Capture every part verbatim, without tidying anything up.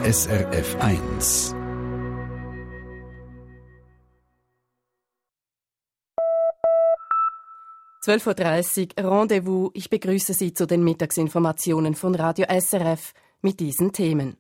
S R F eins. zwölf Uhr dreißig, Rendezvous. Ich begrüße Sie zu den Mittagsinformationen von Radio S R F mit diesen Themen.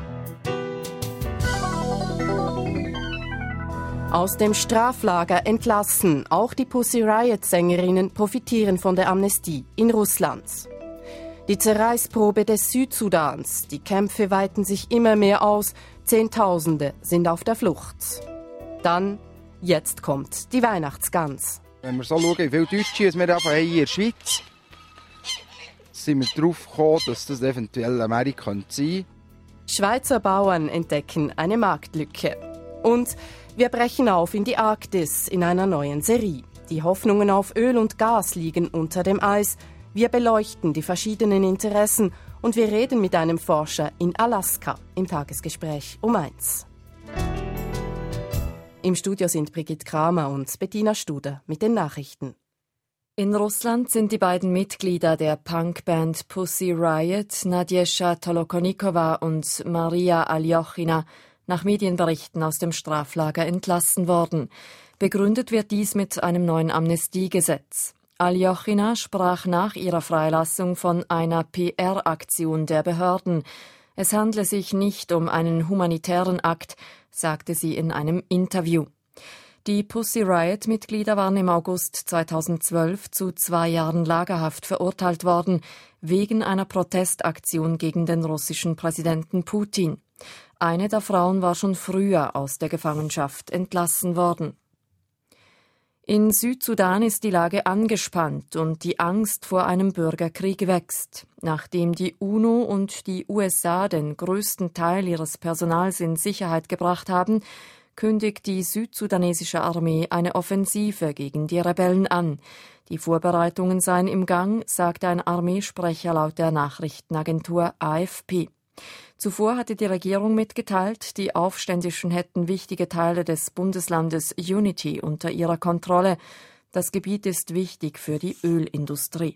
Aus dem Straflager entlassen. Auch die Pussy Riot-Sängerinnen profitieren von der Amnestie in Russland. Die Zerreißprobe des Südsudans. Die Kämpfe weiten sich immer mehr aus. Zehntausende sind auf der Flucht. Dann, jetzt kommt die Weihnachtsgans. Wenn wir so schauen, wie viele Deutsche wir haben hier in der Schweiz, sind wir darauf gekommen, dass das eventuell Amerika sein könnte. Schweizer Bauern entdecken eine Marktlücke. Und wir brechen auf in die Arktis in einer neuen Serie. Die Hoffnungen auf Öl und Gas liegen unter dem Eis. Wir beleuchten die verschiedenen Interessen und wir reden mit einem Forscher in Alaska im Tagesgespräch um eins. Im Studio sind Brigitte Kramer und Bettina Studer mit den Nachrichten. In Russland sind die beiden Mitglieder der Punkband Pussy Riot, Nadjescha Tolokonnikova und Maria Aljochina, nach Medienberichten aus dem Straflager entlassen worden. Begründet wird dies mit einem neuen Amnestiegesetz. Aljochina sprach nach ihrer Freilassung von einer P R-Aktion der Behörden. Es handle sich nicht um einen humanitären Akt, sagte sie in einem Interview. Die Pussy Riot-Mitglieder waren im August zweitausendzwölf zu zwei Jahren Lagerhaft verurteilt worden, wegen einer Protestaktion gegen den russischen Präsidenten Putin. Eine der Frauen war schon früher aus der Gefangenschaft entlassen worden. In Südsudan ist die Lage angespannt und die Angst vor einem Bürgerkrieg wächst. Nachdem die UNO und die U S A den größten Teil ihres Personals in Sicherheit gebracht haben, kündigt die südsudanesische Armee eine Offensive gegen die Rebellen an. Die Vorbereitungen seien im Gang, sagte ein Armeesprecher laut der Nachrichtenagentur A F P. Zuvor hatte die Regierung mitgeteilt, die Aufständischen hätten wichtige Teile des Bundeslandes Unity unter ihrer Kontrolle. Das Gebiet ist wichtig für die Ölindustrie.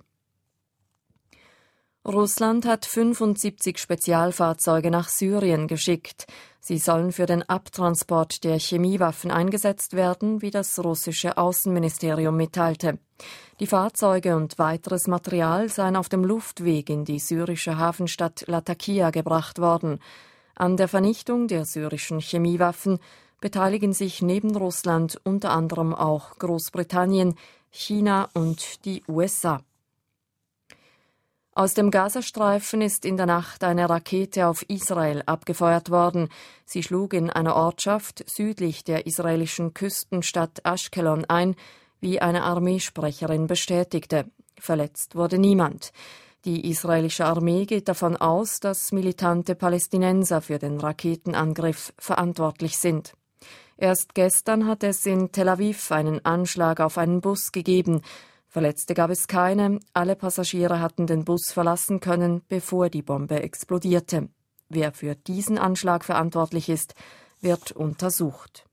Russland hat fünfundsiebzig Spezialfahrzeuge nach Syrien geschickt. Sie sollen für den Abtransport der Chemiewaffen eingesetzt werden, wie das russische Außenministerium mitteilte. Die Fahrzeuge und weiteres Material seien auf dem Luftweg in die syrische Hafenstadt Latakia gebracht worden. An der Vernichtung der syrischen Chemiewaffen beteiligen sich neben Russland unter anderem auch Großbritannien, China und die U S A. Aus dem Gazastreifen ist in der Nacht eine Rakete auf Israel abgefeuert worden. Sie schlug in einer Ortschaft südlich der israelischen Küstenstadt Ashkelon ein, wie eine Armeesprecherin bestätigte. Verletzt wurde niemand. Die israelische Armee geht davon aus, dass militante Palästinenser für den Raketenangriff verantwortlich sind. Erst gestern hat es in Tel Aviv einen Anschlag auf einen Bus gegeben. Verletzte gab es keine. Alle Passagiere hatten den Bus verlassen können, bevor die Bombe explodierte. Wer für diesen Anschlag verantwortlich ist, wird untersucht.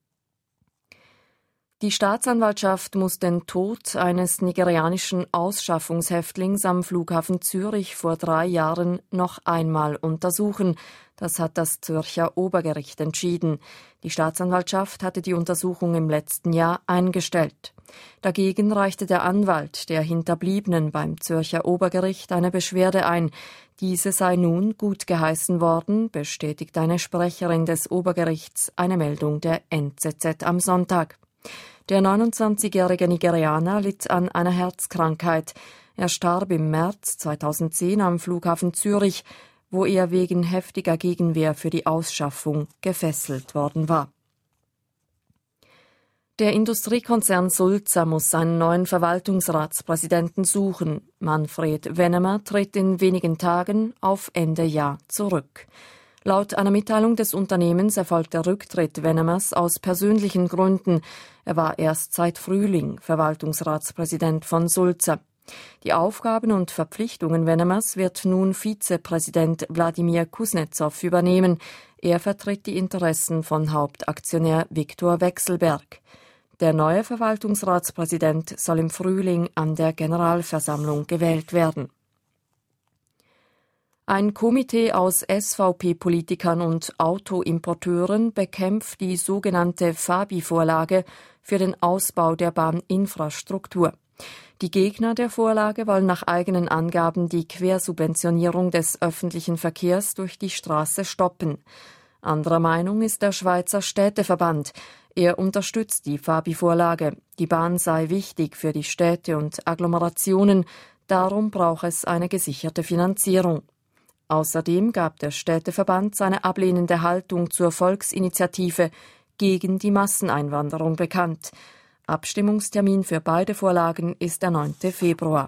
Die Staatsanwaltschaft muss den Tod eines nigerianischen Ausschaffungshäftlings am Flughafen Zürich vor drei Jahren noch einmal untersuchen. Das hat das Zürcher Obergericht entschieden. Die Staatsanwaltschaft hatte die Untersuchung im letzten Jahr eingestellt. Dagegen reichte der Anwalt der Hinterbliebenen beim Zürcher Obergericht eine Beschwerde ein. Diese sei nun gutgeheißen worden, bestätigt eine Sprecherin des Obergerichts eine Meldung der N Z Z am Sonntag. Der neunundzwanzigjährige Nigerianer litt an einer Herzkrankheit. Er starb im März zweitausendzehn am Flughafen Zürich, wo er wegen heftiger Gegenwehr für die Ausschaffung gefesselt worden war. Der Industriekonzern Sulzer muss einen neuen Verwaltungsratspräsidenten suchen. Manfred Wennemer tritt in wenigen Tagen auf Ende Jahr zurück. Laut einer Mitteilung des Unternehmens erfolgt der Rücktritt Wennemers aus persönlichen Gründen. Er war erst seit Frühling Verwaltungsratspräsident von Sulzer. Die Aufgaben und Verpflichtungen Wennemers wird nun Vizepräsident Wladimir Kuznetsov übernehmen. Er vertritt die Interessen von Hauptaktionär Viktor Vekselberg. Der neue Verwaltungsratspräsident soll im Frühling an der Generalversammlung gewählt werden. Ein Komitee aus S V P-Politikern und Autoimporteuren bekämpft die sogenannte Fabi-Vorlage für den Ausbau der Bahninfrastruktur. Die Gegner der Vorlage wollen nach eigenen Angaben die Quersubventionierung des öffentlichen Verkehrs durch die Straße stoppen. Anderer Meinung ist der Schweizer Städteverband. Er unterstützt die Fabi-Vorlage. Die Bahn sei wichtig für die Städte und Agglomerationen, darum brauche es eine gesicherte Finanzierung. Außerdem gab der Städteverband seine ablehnende Haltung zur Volksinitiative gegen die Masseneinwanderung bekannt. Abstimmungstermin für beide Vorlagen ist der neunte Februar.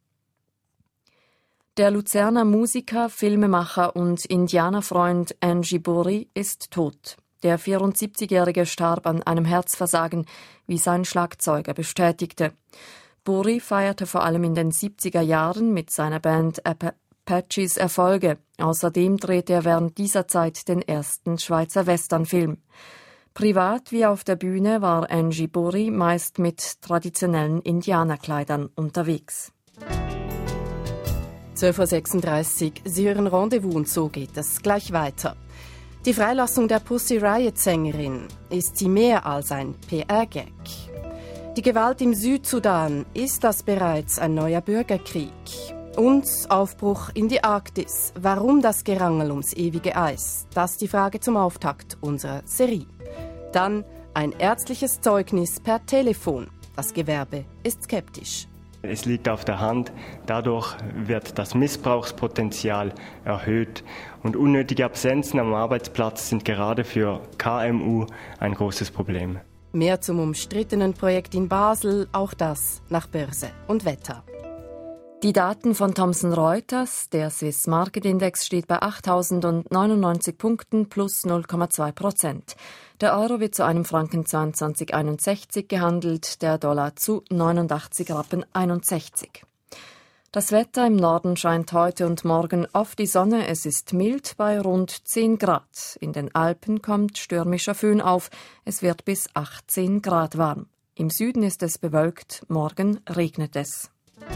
Der Luzerner Musiker, Filmemacher und Indianerfreund Angie Burri ist tot. Der vierundsiebzigjährige starb an einem Herzversagen, wie sein Schlagzeuger bestätigte. Burri feierte vor allem in den siebziger Jahren mit seiner Band Apaches Erfolge. Außerdem drehte er während dieser Zeit den ersten Schweizer Westernfilm. Privat wie auf der Bühne war Angie Burri meist mit traditionellen Indianerkleidern unterwegs. zwölf Uhr sechsunddreißig, Sie hören Rendezvous und so geht es gleich weiter. Die Freilassung der Pussy Riot-Sängerin, ist sie mehr als ein P R-Gag? Die Gewalt im Südsudan, ist das bereits ein neuer Bürgerkrieg? Und Aufbruch in die Arktis, warum das Gerangel ums ewige Eis? Das ist die Frage zum Auftakt unserer Serie. Dann ein ärztliches Zeugnis per Telefon. Das Gewerbe ist skeptisch. Es liegt auf der Hand, dadurch wird das Missbrauchspotenzial erhöht und unnötige Absenzen am Arbeitsplatz sind gerade für K M U ein großes Problem. Mehr zum umstrittenen Projekt in Basel, auch das nach Börse und Wetter. Die Daten von Thomson Reuters, der Swiss Market Index steht bei achttausendneunundneunzig Punkten plus null Komma zwei Prozent. Der Euro wird zu einem Franken zweiundzwanzig Komma einundsechzig gehandelt, der Dollar zu neunundachtzig Rappen einundsechzig. Das Wetter im Norden scheint heute und morgen oft die Sonne. Es ist mild bei rund zehn Grad. In den Alpen kommt stürmischer Föhn auf. Es wird bis achtzehn Grad warm. Im Süden ist es bewölkt, morgen regnet es.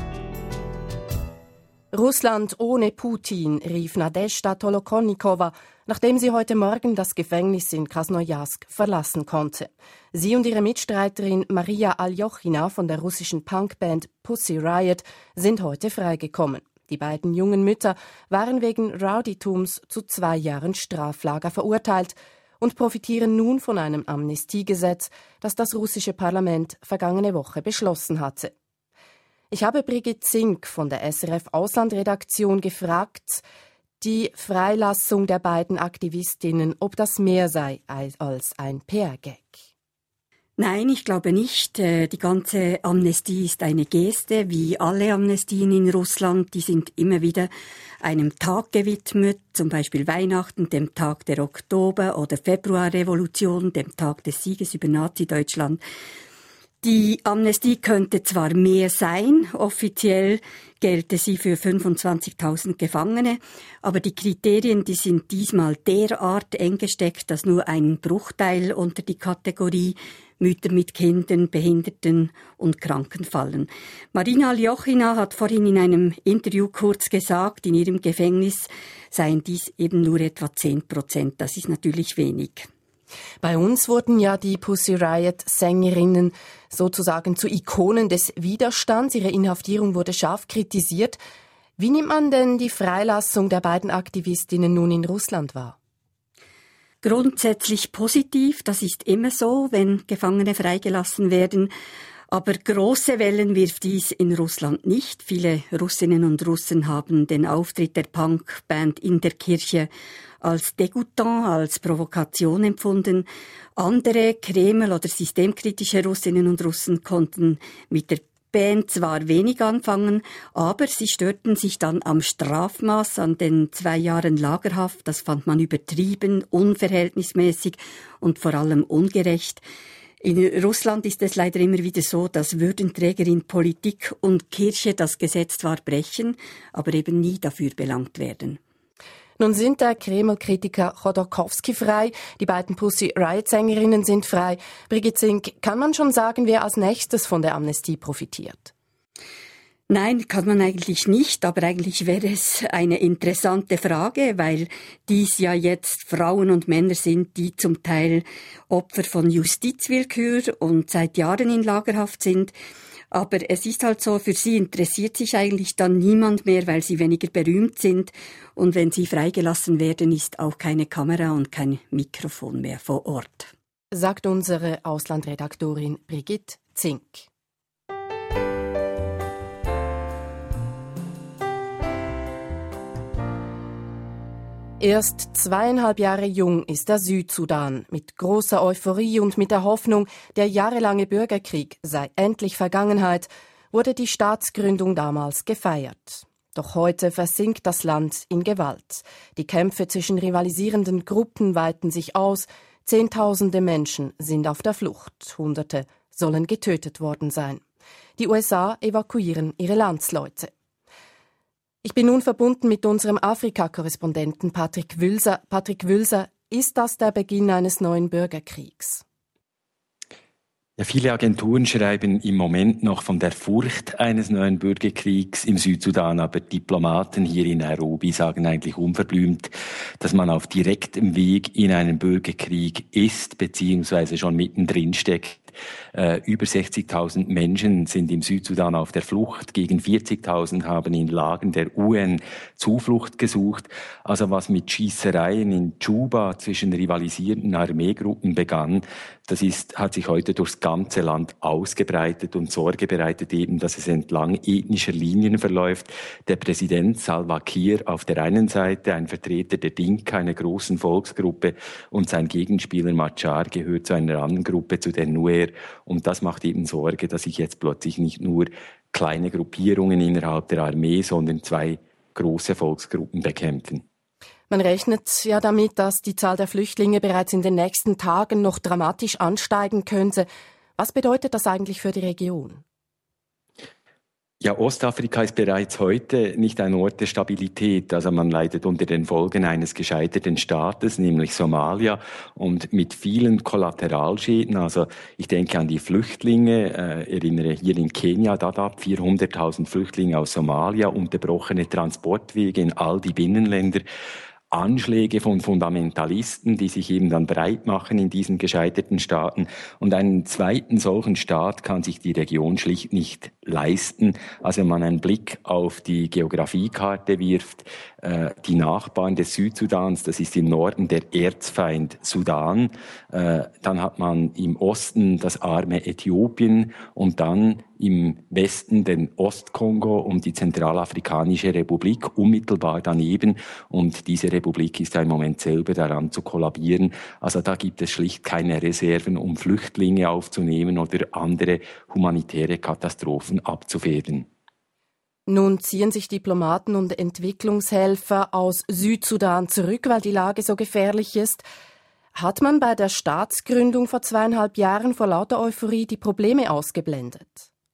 Russland ohne Putin, rief Nadezhda Tolokonnikova, nachdem sie heute Morgen das Gefängnis in Krasnojarsk verlassen konnte. Sie und ihre Mitstreiterin Maria Aljochina von der russischen Punkband Pussy Riot sind heute freigekommen. Die beiden jungen Mütter waren wegen Rowdytums zu zwei Jahren Straflager verurteilt und profitieren nun von einem Amnestiegesetz, das das russische Parlament vergangene Woche beschlossen hatte. Ich habe Brigitte Zink von der S R F-Auslandredaktion gefragt, die Freilassung der beiden Aktivistinnen, ob das mehr sei als ein P R-Gag. Nein, ich glaube nicht. Die ganze Amnestie ist eine Geste, wie alle Amnestien in Russland. Die sind immer wieder einem Tag gewidmet, zum Beispiel Weihnachten, dem Tag der Oktober- oder Februarrevolution, dem Tag des Sieges über Nazi-Deutschland. Die Amnestie könnte zwar mehr sein, offiziell gelte sie für fünfundzwanzigtausend Gefangene, aber die Kriterien, die sind diesmal derart eng gesteckt, dass nur ein Bruchteil unter die Kategorie Mütter mit Kindern, Behinderten und Kranken fallen. Marina Aljochina hat vorhin in einem Interview kurz gesagt, in ihrem Gefängnis seien dies eben nur etwa zehn Prozent. Das ist natürlich wenig. Bei uns wurden ja die Pussy Riot-Sängerinnen sozusagen zu Ikonen des Widerstands. Ihre Inhaftierung wurde scharf kritisiert. Wie nimmt man denn die Freilassung der beiden Aktivistinnen nun in Russland wahr? Grundsätzlich positiv, das ist immer so, wenn Gefangene freigelassen werden. Aber große Wellen wirft dies in Russland nicht. Viele Russinnen und Russen haben den Auftritt der Punkband in der Kirche als dégoûtant, als Provokation empfunden. Andere Kreml- oder systemkritische Russinnen und Russen konnten mit der Band zwar wenig anfangen, aber sie störten sich dann am Strafmaß, an den zwei Jahren Lagerhaft. Das fand man übertrieben, unverhältnismäßig und vor allem ungerecht. In Russland ist es leider immer wieder so, dass Würdenträger in Politik und Kirche das Gesetz zwar brechen, aber eben nie dafür belangt werden. Nun sind der Kreml-Kritiker Chodorkowski frei, die beiden Pussy Riot-Sängerinnen sind frei. Brigitte Zink, kann man schon sagen, wer als nächstes von der Amnestie profitiert? Nein, kann man eigentlich nicht, aber eigentlich wäre es eine interessante Frage, weil dies ja jetzt Frauen und Männer sind, die zum Teil Opfer von Justizwillkür und seit Jahren in Lagerhaft sind. Aber es ist halt so, für sie interessiert sich eigentlich dann niemand mehr, weil sie weniger berühmt sind. Und wenn sie freigelassen werden, ist auch keine Kamera und kein Mikrofon mehr vor Ort. Sagt unsere Auslandredaktorin Brigitte Zink. Erst zweieinhalb Jahre jung ist der Südsudan. Mit großer Euphorie und mit der Hoffnung, der jahrelange Bürgerkrieg sei endlich Vergangenheit, wurde die Staatsgründung damals gefeiert. Doch heute versinkt das Land in Gewalt. Die Kämpfe zwischen rivalisierenden Gruppen weiten sich aus. Zehntausende Menschen sind auf der Flucht. Hunderte sollen getötet worden sein. Die U S A evakuieren ihre Landsleute. Ich bin nun verbunden mit unserem Afrika-Korrespondenten Patrick Wülser. Patrick Wülser, ist das der Beginn eines neuen Bürgerkriegs? Ja, viele Agenturen schreiben im Moment noch von der Furcht eines neuen Bürgerkriegs im Südsudan, aber Diplomaten hier in Nairobi sagen eigentlich unverblümt, dass man auf direktem Weg in einen Bürgerkrieg ist, beziehungsweise schon mittendrin steckt. Äh, über sechzigtausend Menschen sind im Südsudan auf der Flucht, gegen vierzigtausend haben in Lagern der U N Zuflucht gesucht. Also was mit Schießereien in Djuba zwischen rivalisierenden Armeegruppen begann, das ist, hat sich heute durchs ganze Land ausgebreitet und Sorge bereitet eben, dass es entlang ethnischer Linien verläuft. Der Präsident Salva Kiir auf der einen Seite, ein Vertreter der Dinka, einer großen Volksgruppe, und sein Gegenspieler Machar gehört zu einer anderen Gruppe, zu der Nuer. Und das macht eben Sorge, dass sich jetzt plötzlich nicht nur kleine Gruppierungen innerhalb der Armee, sondern zwei große Volksgruppen bekämpfen. Man rechnet ja damit, dass die Zahl der Flüchtlinge bereits in den nächsten Tagen noch dramatisch ansteigen könnte. Was bedeutet das eigentlich für die Region? Ja, Ostafrika ist bereits heute nicht ein Ort der Stabilität. Also man leidet unter den Folgen eines gescheiterten Staates, nämlich Somalia, und mit vielen Kollateralschäden. Also ich denke an die Flüchtlinge, äh, erinnere hier in Kenia, Dadaab, vierhunderttausend Flüchtlinge aus Somalia, unterbrochene Transportwege in all die Binnenländer. Anschläge von Fundamentalisten, die sich eben dann breit machen in diesen gescheiterten Staaten. Und einen zweiten solchen Staat kann sich die Region schlicht nicht leisten. Also wenn man einen Blick auf die Geografiekarte wirft, äh, die Nachbarn des Südsudans, das ist im Norden der Erzfeind Sudan, äh, dann hat man im Osten das arme Äthiopien und dann im Westen den Ostkongo und die Zentralafrikanische Republik unmittelbar daneben. Und diese Republik ist ja im Moment selber daran zu kollabieren. Also da gibt es schlicht keine Reserven, um Flüchtlinge aufzunehmen oder andere humanitäre Katastrophen abzufedern. Nun ziehen sich Diplomaten und Entwicklungshelfer aus Südsudan zurück, weil die Lage so gefährlich ist. Hat man bei der Staatsgründung vor zweieinhalb Jahren vor lauter Euphorie die Probleme ausgeblendet?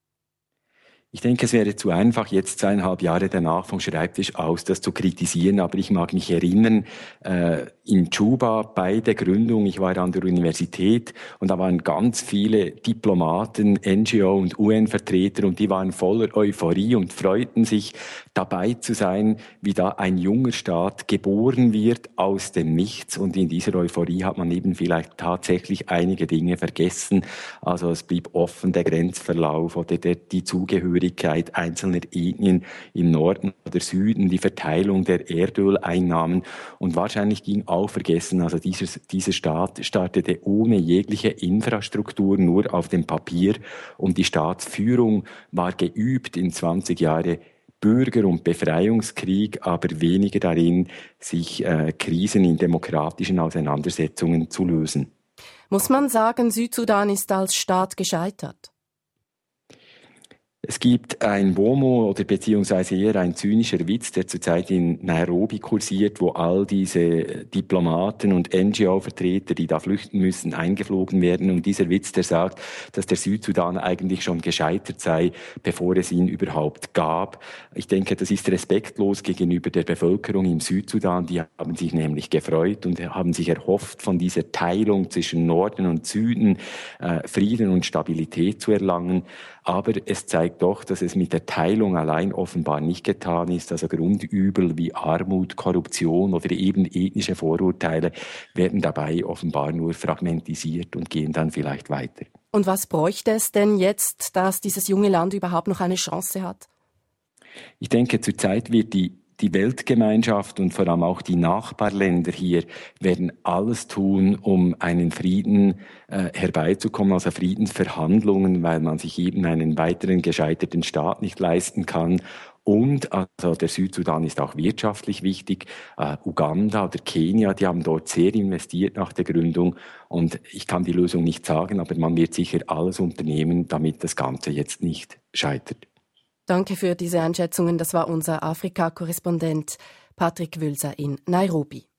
Ich denke, es wäre zu einfach, jetzt zweieinhalb Jahre danach vom Schreibtisch aus das zu kritisieren. Aber ich mag mich erinnern, äh, in Djuba bei der Gründung, ich war an der Universität und da waren ganz viele Diplomaten, N G O und U N-Vertreter und die waren voller Euphorie und freuten sich, dabei zu sein, wie da ein junger Staat geboren wird aus dem Nichts. Und in dieser Euphorie hat man eben vielleicht tatsächlich einige Dinge vergessen. Also es blieb offen der Grenzverlauf oder der, die Zugehörigkeit einzelner Ethnien im Norden oder Süden, die Verteilung der Erdöleinnahmen. Und wahrscheinlich ging auch vergessen, also dieser, dieser Staat startete ohne jegliche Infrastruktur, nur auf dem Papier. Und die Staatsführung war geübt in zwanzig Jahre Bürger- und Befreiungskrieg, aber weniger darin, sich äh, Krisen in demokratischen Auseinandersetzungen zu lösen. Muss man sagen, Südsudan ist als Staat gescheitert? Es gibt ein Womo oder beziehungsweise eher ein zynischer Witz, der zurzeit in Nairobi kursiert, wo all diese Diplomaten und N G O-Vertreter, die da flüchten müssen, eingeflogen werden. Und dieser Witz, der sagt, dass der Südsudan eigentlich schon gescheitert sei, bevor es ihn überhaupt gab. Ich denke, das ist respektlos gegenüber der Bevölkerung im Südsudan. Die haben sich nämlich gefreut und haben sich erhofft, von dieser Teilung zwischen Norden und Süden äh, Frieden und Stabilität zu erlangen. Aber es zeigt doch, dass es mit der Teilung allein offenbar nicht getan ist. Also Grundübel wie Armut, Korruption oder eben ethnische Vorurteile werden dabei offenbar nur fragmentisiert und gehen dann vielleicht weiter. Und was bräuchte es denn jetzt, dass dieses junge Land überhaupt noch eine Chance hat? Ich denke, zurzeit wird die Die Weltgemeinschaft und vor allem auch die Nachbarländer hier werden alles tun, um einen Frieden äh, herbeizukommen, also Friedensverhandlungen, weil man sich eben einen weiteren gescheiterten Staat nicht leisten kann. Und also der Südsudan ist auch wirtschaftlich wichtig. Äh, Uganda oder Kenia, die haben dort sehr investiert nach der Gründung. Und ich kann die Lösung nicht sagen, aber man wird sicher alles unternehmen, damit das Ganze jetzt nicht scheitert. Danke für diese Einschätzungen. Das war unser Afrika-Korrespondent Patrick Wülser in Nairobi.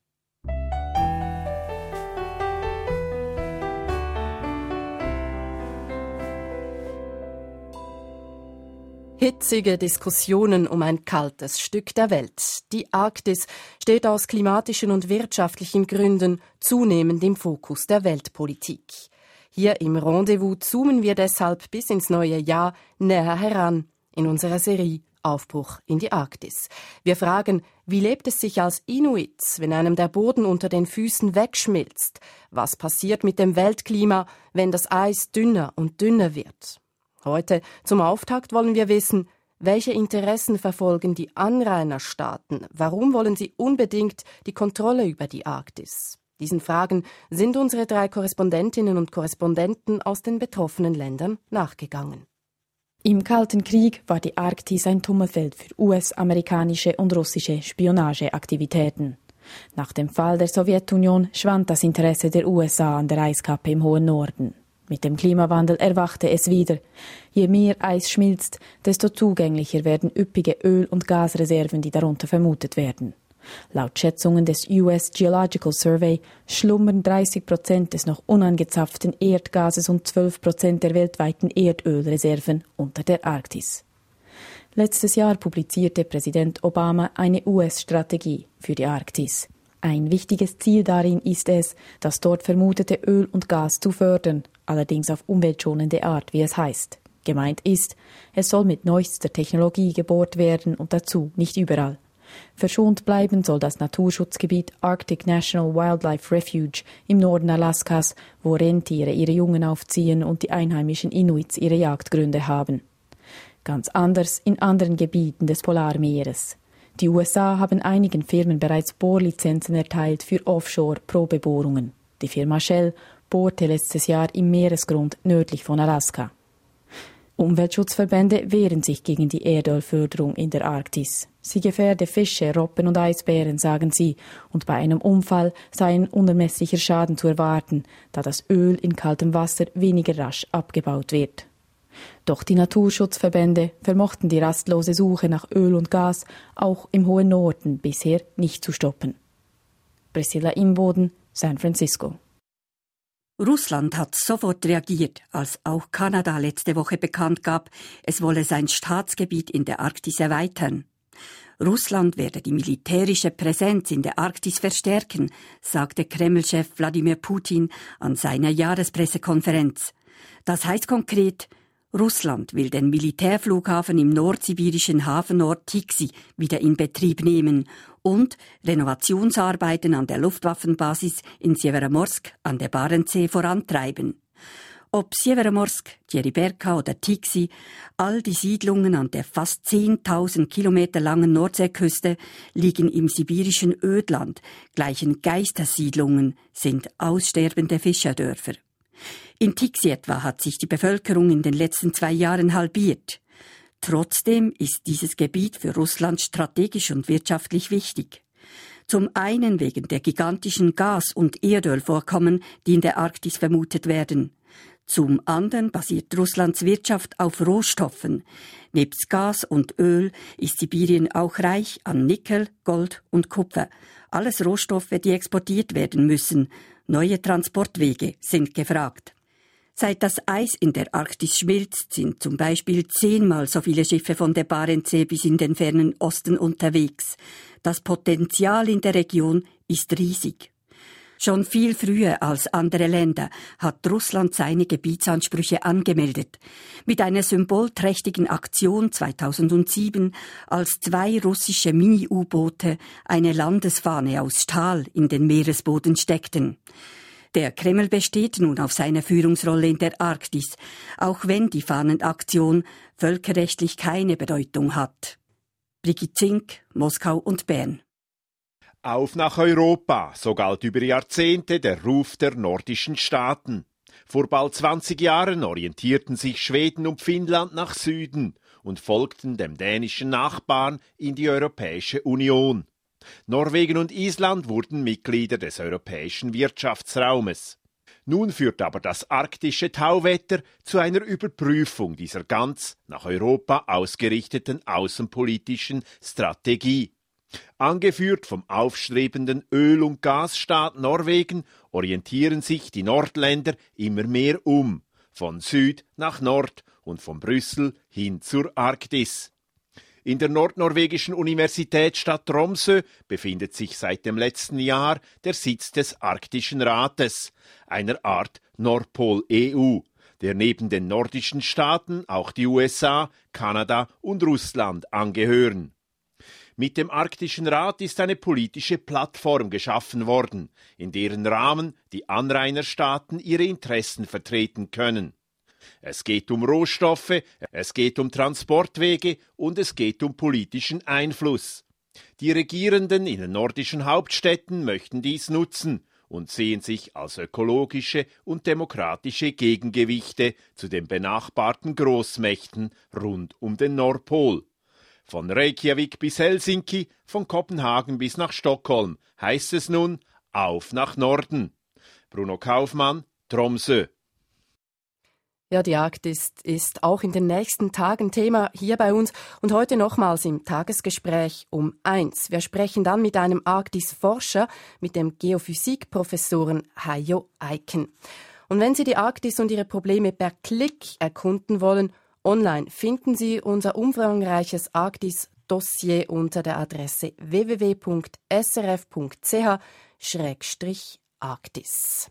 Hitzige Diskussionen um ein kaltes Stück der Welt. Die Arktis steht aus klimatischen und wirtschaftlichen Gründen zunehmend im Fokus der Weltpolitik. Hier im Rendezvous zoomen wir deshalb bis ins neue Jahr näher heran in unserer Serie Aufbruch in die Arktis. Wir fragen, wie lebt es sich als Inuits, wenn einem der Boden unter den Füßen wegschmilzt? Was passiert mit dem Weltklima, wenn das Eis dünner und dünner wird? Heute zum Auftakt wollen wir wissen, welche Interessen verfolgen die Anrainerstaaten? Warum wollen sie unbedingt die Kontrolle über die Arktis? Diesen Fragen sind unsere drei Korrespondentinnen und Korrespondenten aus den betroffenen Ländern nachgegangen. Im Kalten Krieg war die Arktis ein Tummelfeld für U S-amerikanische und russische Spionageaktivitäten. Nach dem Fall der Sowjetunion schwand das Interesse der U S A an der Eiskappe im hohen Norden. Mit dem Klimawandel erwachte es wieder. Je mehr Eis schmilzt, desto zugänglicher werden üppige Öl- und Gasreserven, die darunter vermutet werden. Laut Schätzungen des U S Geological Survey schlummern dreißig Prozent des noch unangezapften Erdgases und zwölf Prozent der weltweiten Erdölreserven unter der Arktis. Letztes Jahr publizierte Präsident Obama eine U S-Strategie für die Arktis. Ein wichtiges Ziel darin ist es, das dort vermutete Öl und Gas zu fördern, allerdings auf umweltschonende Art, wie es heißt. Gemeint ist, es soll mit neuester Technologie gebohrt werden und dazu nicht überall. Verschont bleiben soll das Naturschutzgebiet Arctic National Wildlife Refuge im Norden Alaskas, wo Rentiere ihre Jungen aufziehen und die einheimischen Inuits ihre Jagdgründe haben. Ganz anders in anderen Gebieten des Polarmeeres. Die U S A haben einigen Firmen bereits Bohrlizenzen erteilt für Offshore-Probebohrungen. Die Firma Shell bohrte letztes Jahr im Meeresgrund nördlich von Alaska. Umweltschutzverbände wehren sich gegen die Erdölförderung in der Arktis. Sie gefährde Fische, Robben und Eisbären, sagen sie, und bei einem Unfall sei ein unermesslicher Schaden zu erwarten, da das Öl in kaltem Wasser weniger rasch abgebaut wird. Doch die Naturschutzverbände vermochten die rastlose Suche nach Öl und Gas auch im hohen Norden bisher nicht zu stoppen. Priscilla Imboden, San Francisco. Russland hat sofort reagiert, als auch Kanada letzte Woche bekannt gab, es wolle sein Staatsgebiet in der Arktis erweitern. Russland werde die militärische Präsenz in der Arktis verstärken, sagte Kreml-Chef Wladimir Putin an seiner Jahrespressekonferenz. Das heißt konkret, Russland will den Militärflughafen im nordsibirischen Hafenort Tiksi wieder in Betrieb nehmen und Renovationsarbeiten an der Luftwaffenbasis in Sjeveromorsk an der Barentssee vorantreiben. Ob Sjeveromorsk, Djeriberka oder Tiksi, all die Siedlungen an der fast zehntausend Kilometer langen Nordseeküste liegen im sibirischen Ödland, gleichen Geistersiedlungen, sind aussterbende Fischerdörfer. In Tiksi etwa hat sich die Bevölkerung in den letzten zwei Jahren halbiert. Trotzdem ist dieses Gebiet für Russland strategisch und wirtschaftlich wichtig. Zum einen wegen der gigantischen Gas- und Erdölvorkommen, die in der Arktis vermutet werden. Zum anderen basiert Russlands Wirtschaft auf Rohstoffen. Nebst Gas und Öl ist Sibirien auch reich an Nickel, Gold und Kupfer. Alles Rohstoffe, die exportiert werden müssen. Neue Transportwege sind gefragt. Seit das Eis in der Arktis schmilzt, sind zum Beispiel zehnmal so viele Schiffe von der Barentssee bis in den fernen Osten unterwegs. Das Potenzial in der Region ist riesig. Schon viel früher als andere Länder hat Russland seine Gebietsansprüche angemeldet. Mit einer symbolträchtigen Aktion zweitausendsieben, als zwei russische Mini-U-Boote eine Landesfahne aus Stahl in den Meeresboden steckten. Der Kreml besteht nun auf seiner Führungsrolle in der Arktis, auch wenn die Fahnenaktion völkerrechtlich keine Bedeutung hat. Brigitte Zink, Moskau und Bern. Auf nach Europa, so galt über Jahrzehnte der Ruf der nordischen Staaten. Vor bald zwanzig Jahren orientierten sich Schweden und Finnland nach Süden und folgten dem dänischen Nachbarn in die Europäische Union. Norwegen und Island wurden Mitglieder des europäischen Wirtschaftsraumes. Nun führt aber das arktische Tauwetter zu einer Überprüfung dieser ganz nach Europa ausgerichteten außenpolitischen Strategie. Angeführt vom aufstrebenden Öl- und Gasstaat Norwegen orientieren sich die Nordländer immer mehr um, von Süd nach Nord und von Brüssel hin zur Arktis. In der nordnorwegischen Universitätsstadt Tromsø befindet sich seit dem letzten Jahr der Sitz des Arktischen Rates, einer Art Nordpol-E U, der neben den nordischen Staaten auch die U S A, Kanada und Russland angehören. Mit dem Arktischen Rat ist eine politische Plattform geschaffen worden, in deren Rahmen die Anrainerstaaten ihre Interessen vertreten können. Es geht um Rohstoffe, es geht um Transportwege und es geht um politischen Einfluss. Die Regierenden in den nordischen Hauptstädten möchten dies nutzen und sehen sich als ökologische und demokratische Gegengewichte zu den benachbarten Großmächten rund um den Nordpol. Von Reykjavik bis Helsinki, von Kopenhagen bis nach Stockholm heißt es nun auf nach Norden. Bruno Kaufmann, Tromsø. Ja, die Arktis ist auch in den nächsten Tagen Thema hier bei uns und heute nochmals im Tagesgespräch um eins. Wir sprechen dann mit einem Arktis-Forscher, mit dem Geophysikprofessoren Hajo Eiken. Und wenn Sie die Arktis und ihre Probleme per Klick erkunden wollen, online finden Sie unser umfangreiches Arktis-Dossier unter der Adresse w w w punkt s r f punkt c h slash arktis.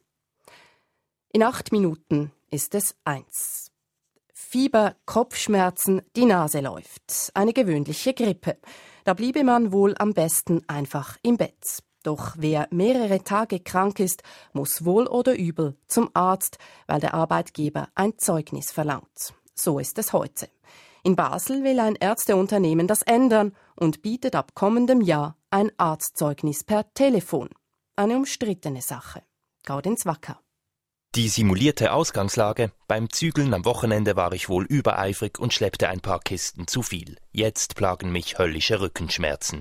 In acht Minuten ist es eins. Fieber, Kopfschmerzen, die Nase läuft. Eine gewöhnliche Grippe. Da bliebe man wohl am besten einfach im Bett. Doch wer mehrere Tage krank ist, muss wohl oder übel zum Arzt, weil der Arbeitgeber ein Zeugnis verlangt. So ist es heute. In Basel will ein Ärzteunternehmen das ändern und bietet ab kommendem Jahr ein Arztzeugnis per Telefon. Eine umstrittene Sache. Gaudenz Wacker. Die simulierte Ausgangslage: Beim Zügeln am Wochenende war ich wohl übereifrig und schleppte ein paar Kisten zu viel. Jetzt plagen mich höllische Rückenschmerzen.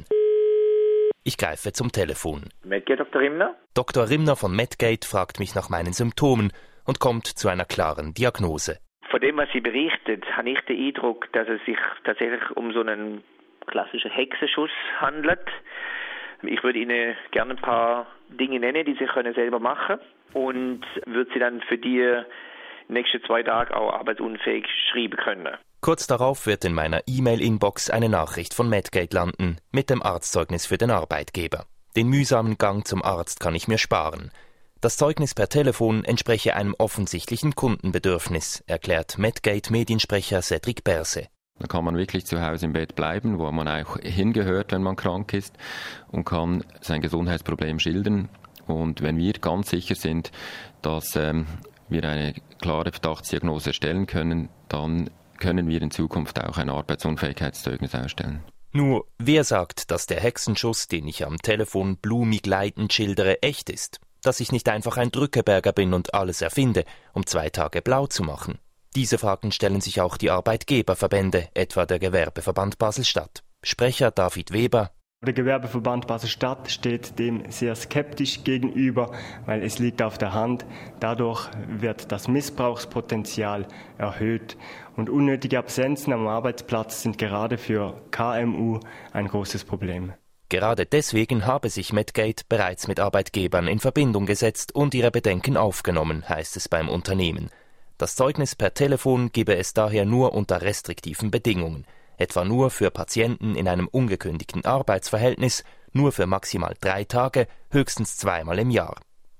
Ich greife zum Telefon. Medgate, Doktor Rimner? Doktor Rimner von Medgate fragt mich nach meinen Symptomen und kommt zu einer klaren Diagnose. Von dem, was sie berichtet, habe ich den Eindruck, dass es sich tatsächlich um so einen klassischen Hexenschuss handelt. Ich würde Ihnen gerne ein paar Dinge nennen, die Sie können selber machen und würde Sie dann für die nächsten zwei Tage auch arbeitsunfähig schreiben können. Kurz darauf wird in meiner E-Mail-Inbox eine Nachricht von Medgate landen mit dem Arztzeugnis für den Arbeitgeber. Den mühsamen Gang zum Arzt kann ich mir sparen. Das Zeugnis per Telefon entspreche einem offensichtlichen Kundenbedürfnis, erklärt Medgate-Mediensprecher Cedric Berse. Da kann man wirklich zu Hause im Bett bleiben, wo man auch hingehört, wenn man krank ist, und kann sein Gesundheitsproblem schildern. Und wenn wir ganz sicher sind, dass ähm, wir eine klare Verdachtsdiagnose stellen können, dann können wir in Zukunft auch ein Arbeitsunfähigkeitszeugnis ausstellen. Nur, wer sagt, dass der Hexenschuss, den ich am Telefon blumig leitend schildere, echt ist? Dass ich nicht einfach ein Drückeberger bin und alles erfinde, um zwei Tage blau zu machen? Diese Fragen stellen sich auch die Arbeitgeberverbände, etwa der Gewerbeverband Basel-Stadt. Sprecher David Weber: Der Gewerbeverband Basel-Stadt steht dem sehr skeptisch gegenüber, weil es liegt auf der Hand, dadurch wird das Missbrauchspotenzial erhöht und unnötige Absenzen am Arbeitsplatz sind gerade für K M U ein großes Problem. Gerade deswegen habe sich Medgate bereits mit Arbeitgebern in Verbindung gesetzt und ihre Bedenken aufgenommen, heißt es beim Unternehmen. Das Zeugnis per Telefon gebe es daher nur unter restriktiven Bedingungen, etwa nur für Patienten in einem ungekündigten Arbeitsverhältnis, nur für maximal drei Tage, höchstens zweimal im Jahr.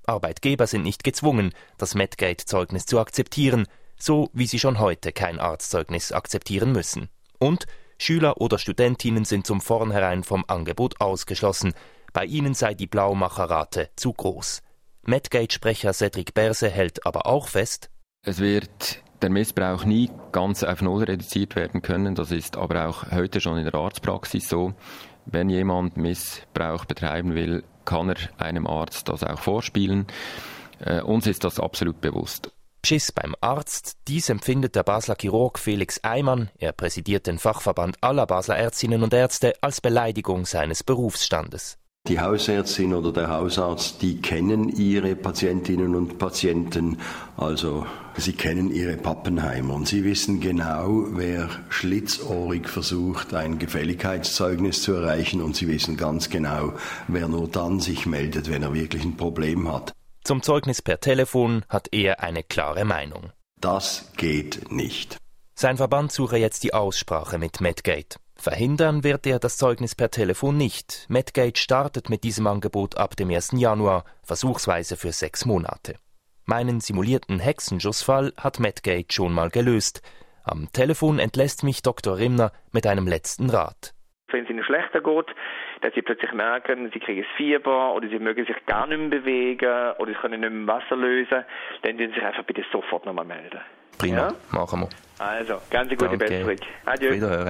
Arbeitgeber sind nicht gezwungen, das Medgate-Zeugnis zu akzeptieren, so wie sie schon heute kein Arztzeugnis akzeptieren müssen. Und Schüler oder Studentinnen sind zum Vornherein vom Angebot ausgeschlossen. Bei ihnen sei die Blaumacherrate zu groß. Medgate-Sprecher Cedric Berse hält aber auch fest: Es wird der Missbrauch nie ganz auf Null reduziert werden können. Das ist aber auch heute schon in der Arztpraxis so. Wenn jemand Missbrauch betreiben will, kann er einem Arzt das auch vorspielen. Äh, uns ist das absolut bewusst. Schiss beim Arzt, dies empfindet der Basler Chirurg Felix Eimann, er präsidiert den Fachverband aller Basler Ärztinnen und Ärzte, als Beleidigung seines Berufsstandes. Die Hausärztin oder der Hausarzt, die kennen ihre Patientinnen und Patienten, also sie kennen ihre Pappenheimer und sie wissen genau, wer schlitzohrig versucht, ein Gefälligkeitszeugnis zu erreichen, und sie wissen ganz genau, wer nur dann sich meldet, wenn er wirklich ein Problem hat. Zum Zeugnis per Telefon hat er eine klare Meinung. Das geht nicht. Sein Verband suche jetzt die Aussprache mit Medgate. Verhindern wird er das Zeugnis per Telefon nicht. Medgate startet mit diesem Angebot ab dem ersten Januar, versuchsweise für sechs Monate. Meinen simulierten Hexenschussfall hat Medgate schon mal gelöst. Am Telefon entlässt mich Doktor Rimner mit einem letzten Rat. Wenn es ihnen schlechter geht, dass sie plötzlich merken, sie kriegen Fieber oder sie mögen sich gar nicht mehr bewegen oder sie können nicht mehr im Wasser lösen, dann dürfen sie sich einfach bitte sofort nochmal melden. Prima, ja? Machen wir. Also, ganz gute Danke. Besserung. Adieu. Wiederhören.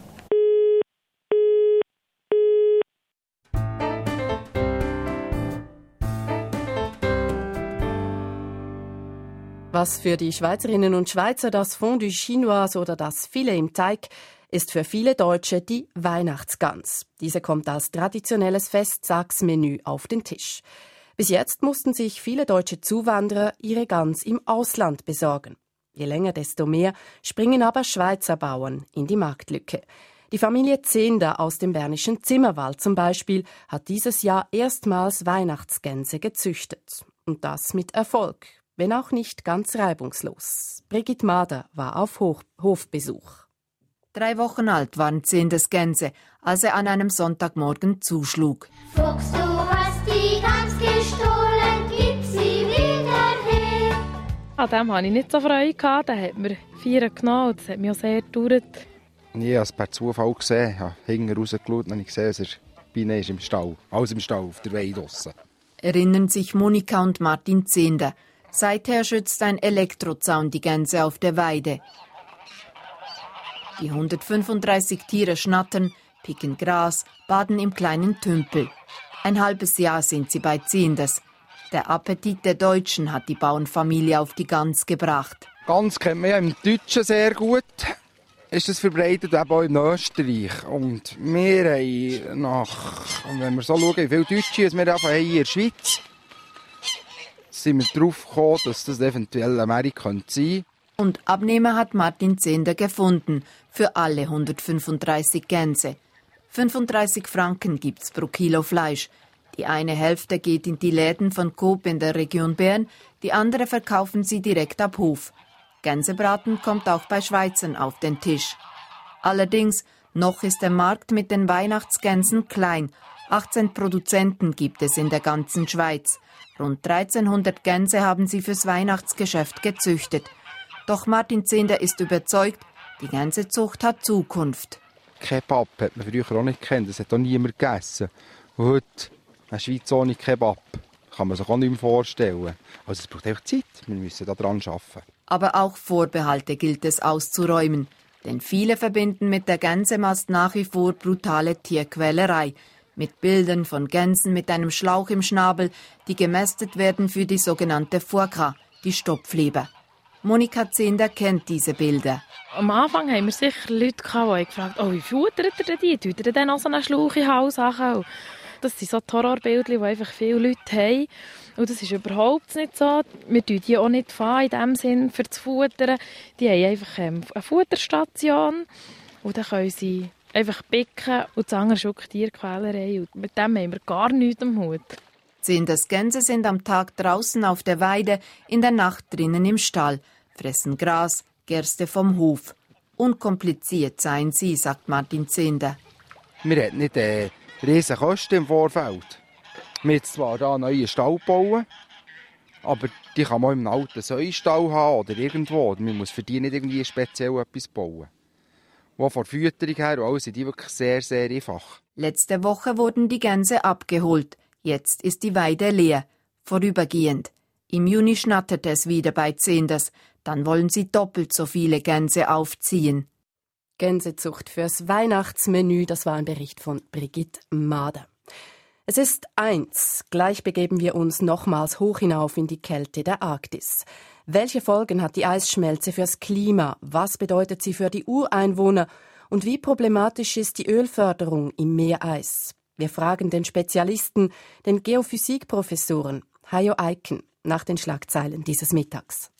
Was für die Schweizerinnen und Schweizer das Fondue Chinoise oder das Filet im Teig, ist für viele Deutsche die Weihnachtsgans. Diese kommt als traditionelles Festtagsmenü auf den Tisch. Bis jetzt mussten sich viele deutsche Zuwanderer ihre Gans im Ausland besorgen. Je länger, desto mehr springen aber Schweizer Bauern in die Marktlücke. Die Familie Zehnder aus dem bernischen Zimmerwald zum Beispiel hat dieses Jahr erstmals Weihnachtsgänse gezüchtet. Und das mit Erfolg, wenn auch nicht ganz reibungslos. Brigitte Mader war auf Hof- Hofbesuch. Drei Wochen alt waren Zehnders Gänse, als er an einem Sonntagmorgen zuschlug. Fuchs, du hast die Gans gestohlen, gib sie wieder her. An dem hatte ich nicht so Freude. Der hat mir vier genommen. Das hat mich auch sehr gedauert. Ich habe es per Zufall gesehen. Ich habe hinten rausgeschaut und ich gesehen, dass er Biene ist im Stall. Alles im Stall, auf der Weide draussen. Erinnern sich Monika und Martin Zehnder. Seither schützt ein Elektrozaun die Gänse auf der Weide. Die hundertfünfunddreißig Tiere schnattern, picken Gras, baden im kleinen Tümpel. Ein halbes Jahr sind sie bei Zehnders. Der Appetit der Deutschen hat die Bauernfamilie auf die Gans gebracht. Gans kennt man ja im Deutschen sehr gut. Ist das verbreitet eben auch in Österreich. Und wir haben nach, wenn wir so schauen, wie viele Deutsche wir haben hier in der Schweiz, sind wir darauf gekommen, dass das eventuell Amerika sein könnte. Und Abnehmer hat Martin Zehnder gefunden, für alle hundertfünfunddreißig Gänse. fünfunddreißig Franken gibt's pro Kilo Fleisch. Die eine Hälfte geht in die Läden von Coop in der Region Bern, die andere verkaufen sie direkt ab Hof. Gänsebraten kommt auch bei Schweizern auf den Tisch. Allerdings, noch ist der Markt mit den Weihnachtsgänsen klein. achtzehn Produzenten gibt es in der ganzen Schweiz. Rund dreizehnhundert Gänse haben sie fürs Weihnachtsgeschäft gezüchtet. Doch Martin Zehnder ist überzeugt, die Gänsezucht hat Zukunft. Kebab hat man früher auch nicht gekannt, das hat auch niemand gegessen. Und heute, eine Schweiz ohne Kebab, kann man sich auch nicht mehr vorstellen. Also es braucht einfach Zeit, wir müssen daran arbeiten. Aber auch Vorbehalte gilt es auszuräumen. Denn viele verbinden mit der Gänsemast nach wie vor brutale Tierquälerei. Mit Bildern von Gänsen mit einem Schlauch im Schnabel, die gemästet werden für die sogenannte Foie Gras, die Stopfleber. Monika Zehnder kennt diese Bilder. Am Anfang haben wir sicher Leute gehabt, die gefragt haben, oh, wie futtert ihr die? Tut ihr denn auch so einen Schlauch in den Hals an? Das sind so Horrorbilder, die einfach viele Leute haben. Und das ist überhaupt nicht so. Wir tun die auch nicht fahren, in dem Sinn, für zu futtern. Die haben einfach eine Futterstation. Und dann können sie einfach picken. Und das andere ist auch Tierquälerei. Und mit dem haben wir gar nichts am Hut. Zehnders Gänse sind am Tag draußen auf der Weide, in der Nacht drinnen im Stall, fressen Gras, Gerste vom Hof. Unkompliziert seien sie, sagt Martin Zehnder. Wir hatten nicht äh, riesige Kosten im Vorfeld. Wir haben zwar hier einen neuen Stall bauen, Aber die kann man im alten Säustall haben oder irgendwo. Man muss für die nicht irgendwie speziell etwas bauen. Und von der Fütterung her und alles sind die wirklich sehr, sehr einfach. Letzte Woche wurden die Gänse abgeholt. Jetzt ist die Weide leer. Vorübergehend. Im Juni schnattert es wieder bei Zehnders. Dann wollen sie doppelt so viele Gänse aufziehen. Gänsezucht fürs Weihnachtsmenü, das war ein Bericht von Brigitte Mader. Es ist eins. Gleich begeben wir uns nochmals hoch hinauf in die Kälte der Arktis. Welche Folgen hat die Eisschmelze fürs Klima? Was bedeutet sie für die Ureinwohner? Und wie problematisch ist die Ölförderung im Meereis? Wir fragen den Spezialisten, den Geophysikprofessoren Hajo Eiken, nach den Schlagzeilen dieses Mittags.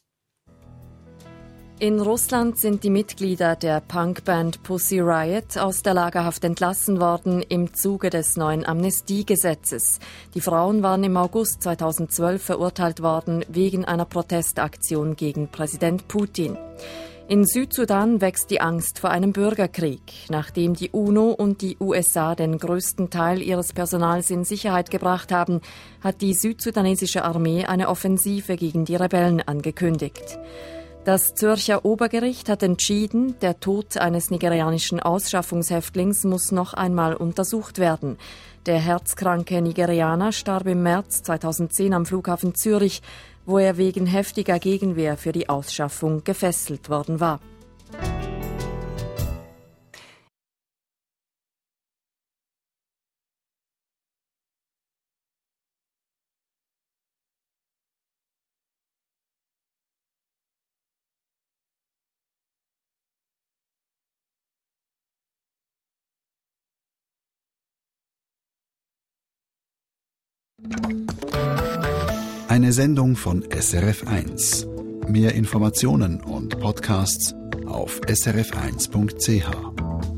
In Russland sind die Mitglieder der Punkband Pussy Riot aus der Lagerhaft entlassen worden im Zuge des neuen Amnestiegesetzes. Die Frauen waren im August zweitausendzwölf verurteilt worden wegen einer Protestaktion gegen Präsident Putin. In Südsudan wächst die Angst vor einem Bürgerkrieg. Nachdem die UNO und die U S A den größten Teil ihres Personals in Sicherheit gebracht haben, hat die südsudanesische Armee eine Offensive gegen die Rebellen angekündigt. Das Zürcher Obergericht hat entschieden, der Tod eines nigerianischen Ausschaffungshäftlings muss noch einmal untersucht werden. Der herzkranke Nigerianer starb im März zweitausendzehn am Flughafen Zürich, wo er wegen heftiger Gegenwehr für die Ausschaffung gefesselt worden war. Eine Sendung von S R F eins. Mehr Informationen und Podcasts auf s r f eins punkt c h.